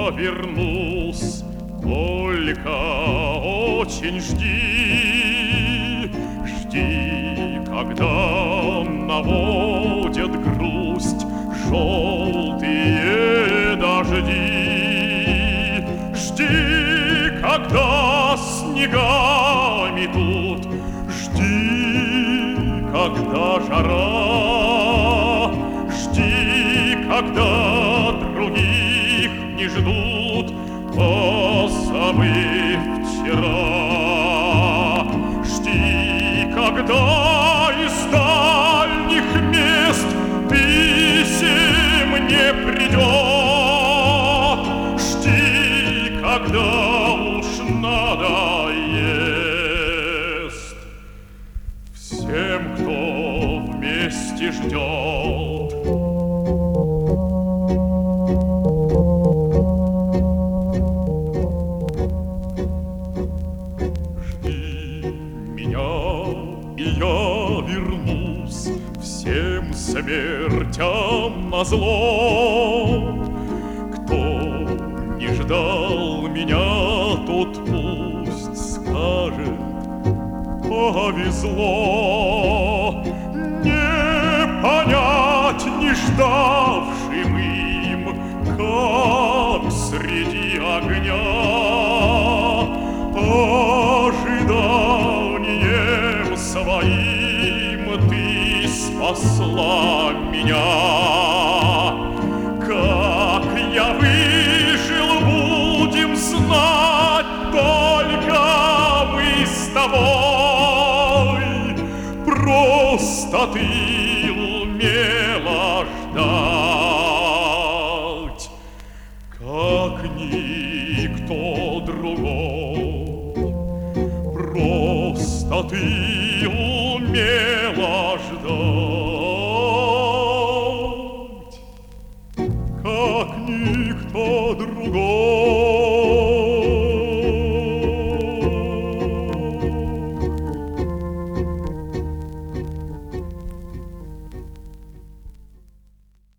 вернусь, только очень жди, жди, когда наводят грусть желтые дожди, жди, когда снегами тут, жди, когда жара, жди, когда других не ждут, позабыв вчера. Жди, когда из дальних мест писем не придет, жди, когда уж надоест всем, кто вместе ждет. И я вернусь всем смертям назло. Кто не ждал меня, тот пусть скажет: повезло. Не понять не ждавшим им, как среди огня ожиданием своим ты спасла меня. Как я выжил, будем знать только мы с тобой. Просто ты умела ждать, как никто другой. Просто ты умела ждать.